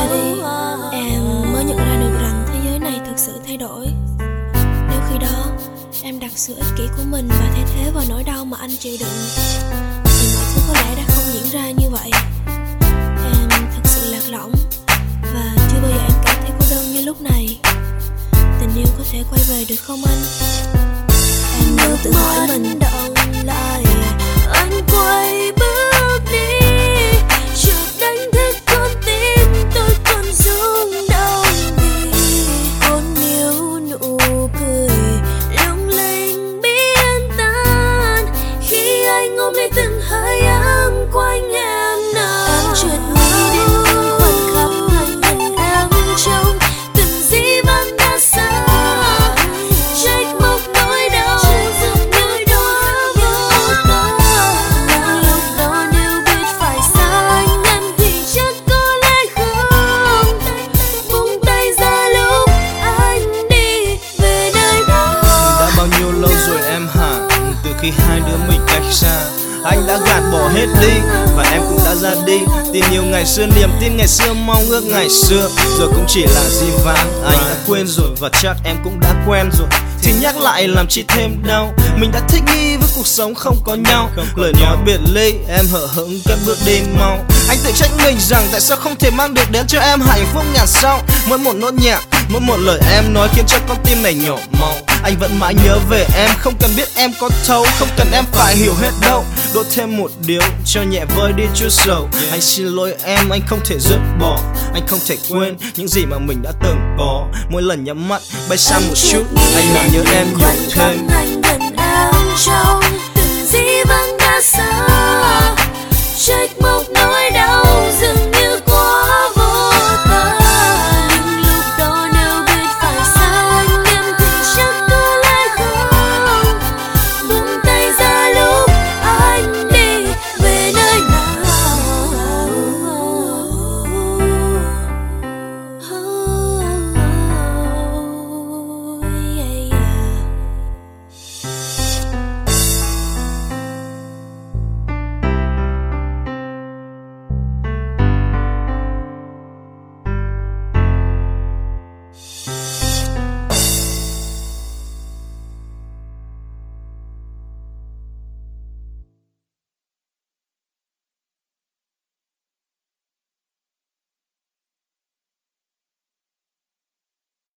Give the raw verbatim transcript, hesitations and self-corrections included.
thì em mới nhận ra được rằng thế giới này thực sự thay đổi. Nếu khi đó em đặt sự ích kỷ của mình và thay thế vào nỗi đau mà anh chịu đựng, thì mọi thứ có lẽ đã không diễn ra như vậy. Em thực sự lạc lõng và chưa bao giờ em cảm thấy cô đơn như lúc này. Tình yêu có thể quay về được không anh? Em luôn tự hỏi mình. Động lại, anh quay bước đi, chợt đánh thức con tim tôi còn rung động vì hôn níu nụ cười lung linh biến tan khi anh ôm lấy từng hơi ấm quanh em nào. Em chợt nghĩ đến những khoảnh khắc anh nhìn em trong từng dĩ vãng đã xa, trách móc nỗi đau dường như đôi như ta. Mà lúc đó nếu biết phải xa anh em thì chắc có lẽ không buông tay ra lúc anh đi về nơi đó. Đã bao nhiêu lâu rồi em hả? Từ khi hai đứa mình cách xa, anh đã gạt bỏ hết đi và em cũng đã ra đi. Tình yêu ngày xưa, niềm tin ngày xưa, mong ước ngày xưa, rồi cũng chỉ là dĩ vãng. Anh đã quên rồi và chắc em cũng đã quen rồi, thì nhắc lại làm chi thêm đau. Mình đã thích nghi với cuộc sống không có nhau. Lời nói biệt ly em hở hững cất bước đi mau. Anh tự trách mình rằng tại sao không thể mang được đến cho em hạnh phúc ngàn sau. Mỗi một nốt nhạc, mỗi một lời em nói khiến cho con tim này nhỏ máu. Anh vẫn mãi nhớ về em, không cần biết em có thấu, không cần em phải hiểu hết đâu. Đốt thêm một điều cho nhẹ vơi đi chút sầu. Anh xin lỗi em, anh không thể dứt bỏ, anh không thể quên những gì mà mình đã từng có. Mỗi lần nhắm mắt bay xa một chút, anh lại nhớ em nhiều thêm. Anh gần em trong từng dĩ vãng đã xa, trách